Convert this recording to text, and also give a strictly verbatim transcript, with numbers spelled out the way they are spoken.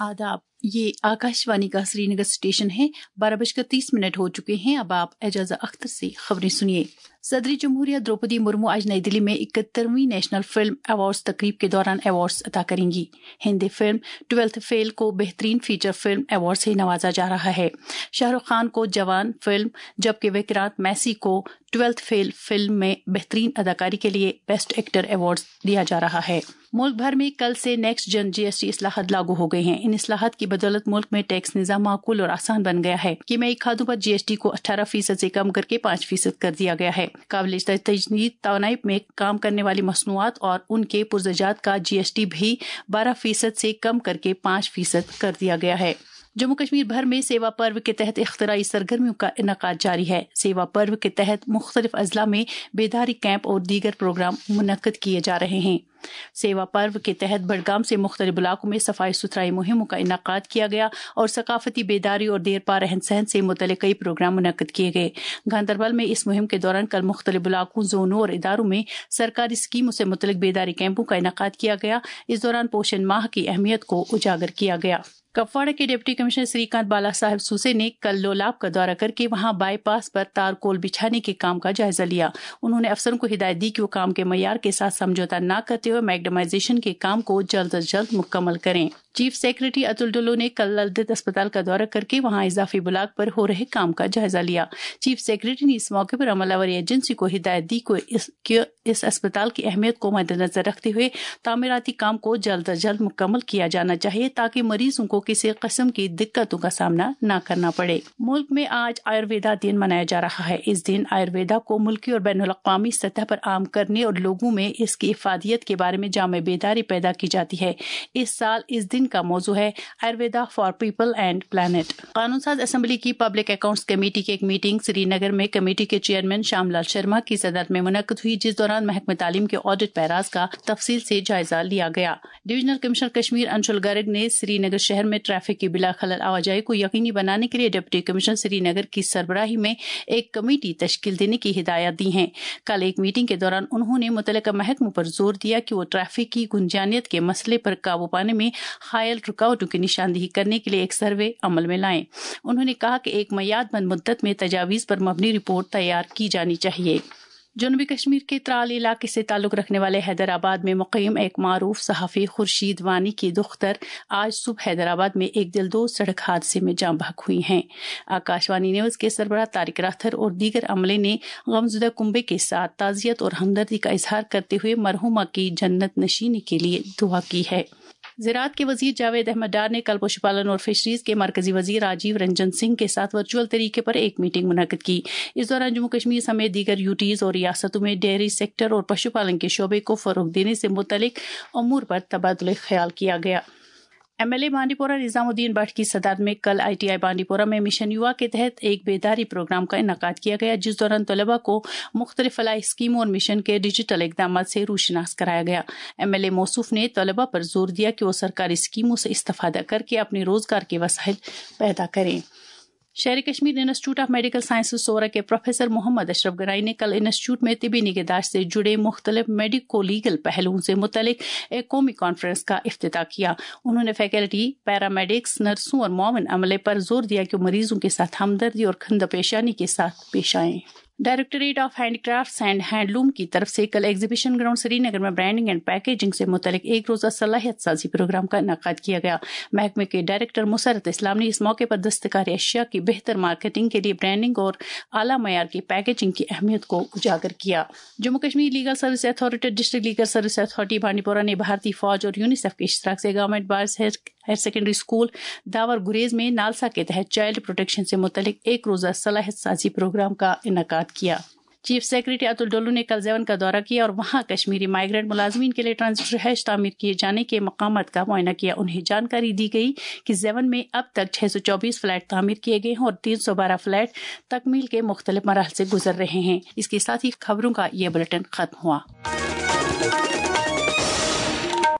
आदाब, ये आकाशवाणी का श्रीनगर स्टेशन है। बारह बजकर तीस मिनट हो चुके हैं। अब आप एजाजा अख्तर से खबरें सुनिए। सदरी जमहूरिया द्रौपदी मुर्मू आज नई दिल्ली में इकहत्तरवीं नेशनल फिल्म अवार्ड्स तकरीब के दौरान अवार्ड्स अता करेंगी। हिंदी फिल्म ट्वेल्थ फेल को बेहतरीन फीचर फिल्म अवार्ड से नवाजा जा रहा है। शाहरुख खान को जवान फिल्म, जबकि विक्रांत मैसी को ट्वेल्थ फेल फिल्म में बेहतरीन अदाकारी के लिए बेस्ट एक्टर अवार्ड दिया जा रहा है। मुल्क भर में कल से नेक्स्ट जन जीएसटी इस्लाहत लागू हो गए हैं। इन इस्लाहत की बदौलत मुल्क में टैक्स निज़ाम माकूल और आसान बन गया है। कीमयाई खादों पर जीएसटी को अठारह फीसद से कम करके पाँच फीसद कर दिया गया है। काबिल तजदीद तवानाई में काम करने वाली मसनूआत और उनके पुरजजात का जीएसटी भी बारह फीसद से कम करके पाँच फीसद कर दिया गया है। जम्मू कश्मीर भर में सेवा पर्व के तहत इख्तिराई सरगर्मियों का इनकाद जारी है। सेवा पर्व के तहत मुख्तलिफ अजला में बेदारी कैंप और दीगर प्रोग्राम मुनक्कद किए जा रहे हैं। सेवा पर्व के तहत बडगाम से मुख्तलिफ इलाकों में सफाई सुथराई मुहिमों का इनकाद किया गया और सकाफती बेदारी और देर पा रहन सहन से मुतल्लिक़ कई प्रोग्राम मुनक्कद किए गए। गांधरबल में इस मुहिम के दौरान कल मुख्तलिफ इलाकों, जोनों और इदारों में सरकारी स्कीमों से मुतल्लिक़ बेदारी कैंपों का इनकाद किया गया। इस दौरान पोषण माह की अहमियत को उजागर किया गया। कपवाड़ा के डिप्टी कमिश्नर श्रीकांत बाला साहब सूसे ने कल लोलाब का दौरा करके वहां बाईपास पर तारकोल बिछाने के काम का जायजा लिया। उन्होंने अफसरों को हिदायत दी कि वो काम के मयार के साथ समझौता न करते हुए मैग्नेमाइजेशन के काम को जल्द अज जल्द मुकम्मल करें। चीफ सेक्रेटरी अतुल डुल्लो ने कल ललदत अस्पताल का दौरा करके वहां इजाफी ब्लॉक पर हो रहे काम का जायजा लिया। चीफ सेक्रेटरी ने इस मौके पर अमलावरी एजेंसी को हिदायत दी को इस, कि इस अस्पताल की अहमियत को मद्देनजर रखते हुए तामीराती काम को जल्द अज जल्द मुकम्मल किया जाना चाहिए ताकि मरीजों को किसी किस्म की दिक्कतों का सामना न करना पड़े। मुल्क में आज आयुर्वेदा दिन मनाया जा रहा है। इस दिन आयुर्वेदा को मुल्की और बैनुल अक़वामी सतह पर आम करने और लोगों में इसकी इफादियत के बारे में जामे बेदारी पैदा की जाती है। इस साल इस दिन का मौजू है Ayurveda for people and planet. कानून साज असेंबली की पब्लिक अकाउंट्स कमेटी की एक मीटिंग श्रीनगर में कमेटी के चेयरमैन श्यामलाल शर्मा की सदर में मुनक्कद हुई, जिस दौरान महकमे तालीम के ऑडिट पैराज का तफसील से जायजा लिया गया। डिविजनल कमिश्नर कश्मीर अंशुल गर्ग ने श्रीनगर शहर में ट्रैफिक की बिला खलल आवाजाही को यकीनी बनाने के लिए डिप्टी कमिश्नर श्रीनगर की सरबराही में एक कमेटी तश्कील देने की हिदायत दी हैं। कल एक मीटिंग के दौरान उन्होंने मुतल्लिका महकमों पर जोर दिया कि वो ट्रैफिक की गुंजानियत के मसले पर काबू पाने में हायल रुकावटों की निशानदेही करने के लिए एक सर्वे अमल में लाएं। उन्होंने कहा कि एक मयादबंद मुद्दत में तजावीज़ पर मबनी रिपोर्ट तैयार की जानी चाहिए। जनूबी कश्मीर के त्राल इलाके से ताल्लुक़ रखने वाले हैदराबाद में मुक़ीम एक मारूफ सहाफ़ी खुर्शीद वानी की दुख्तर आज सुबह हैदराबाद में एक दिलदोज़ सड़क हादसे में जाँ बहक हुई हैं। आकाशवाणी न्यूज़ के सरबराह तारिक राथर और दीगर अमले ने गमज़ुदा कुंबे के साथ ताज़ियत और हमदर्दी का इजहार करते हुए मरहुमा की जन्नत नशीनी के लिए दुआ की है। ज़राअत के वजीर जावेद अहमद डार ने कल पशुपालन और फिशरीज के मरकजी वजीर राजीव रंजन सिंह के साथ वर्चुअल तरीके पर एक मीटिंग मुनक्कद की। इस दौरान जम्मू कश्मीर समेत दीगर यूटीज और रियासतों में डेयरी सेक्टर और पशुपालन के शोबे को फरोग देने से मुतल्लिक अमूर पर तबादुल ख्याल किया गया। एमएलए बांडीपोरा निजामुद्दीन भट्ट की सदारत में कल आईटीआई बांडीपोरा में मिशन युवा के तहत एक बेदारी प्रोग्राम का इनकाद किया गया, जिस दौरान तलबा को मुख्तलिफ फलाही स्कीमों और मिशन के डिजिटल इक़दामात से रूशनास कराया गया। एमएलए मौसूफ ने तलबा पर जोर दिया कि वो सरकारी स्कीमों से इस्तेफादा करके अपने रोजगार के वसाइल पैदा करें। शहरी Kashmir institute of medical sciences Soura के प्रोफेसर मोहम्मद अशरफ गराई ने कल इंस्टीट्यूट में तिबी निगहदाश्त से जुड़े मुख्तलिफ मेडिको लीगल पहलुओं से मुतल्लिक एक कौमी कॉन्फ्रेंस का इफ्तिताह किया। उन्होंने फैकल्टी, पैरामेडिक्स, नर्सों और मुआविन अमले पर जोर दिया कि मरीजों के साथ हमदर्दी और खंद पेशानी के साथ पेश आएं। Directorate of handicrafts and handloom की तरफ से कल एग्जीबिशन ग्राउंड श्रीनगर में ब्रांडिंग एंड पैकेजिंग से मुतल्लिक एक रोजा सलाहियत साजी प्रोग्राम का इनकाद किया गया। महकमे के डायरेक्टर मुसरत इस्लाम ने इस मौके पर दस्तकारी अशिया की बेहतर मार्केटिंग के लिए ब्रांडिंग और आला मयार की पैकेजिंग की अहमियत को उजागर किया। Jammu Kashmir legal service authority, district legal service authority Bandipora ने भारतीय फौज और यूनिसेफ के इश्तराक से government boys higher secondary school Dawar Gurez में नालसा के तहत चाइल्ड प्रोटेक्शन से मुतल्लिक एक रोजा सलाहियत साजी प्रोग्राम का इनकाद किया। चीफ सेक्रेटरी अतुल डुल्लो ने कल जेवन का दौरा किया और वहां कश्मीरी माइग्रेंट मुलाजमीन के लिए ट्रांजिट रिहाइश तामीर किए जाने के मकामात का मुआयना किया। उन्हें जानकारी दी गई कि जेवन में अब तक छह सौ चौबीस फ्लैट तामीर किए गए हैं और तीन सौ बारह फ्लैट तकमील के मुख्तलिफ मराहल से गुजर रहे हैं। इसके साथ ही खबरों का ये बुलेटिन खत्म हुआ।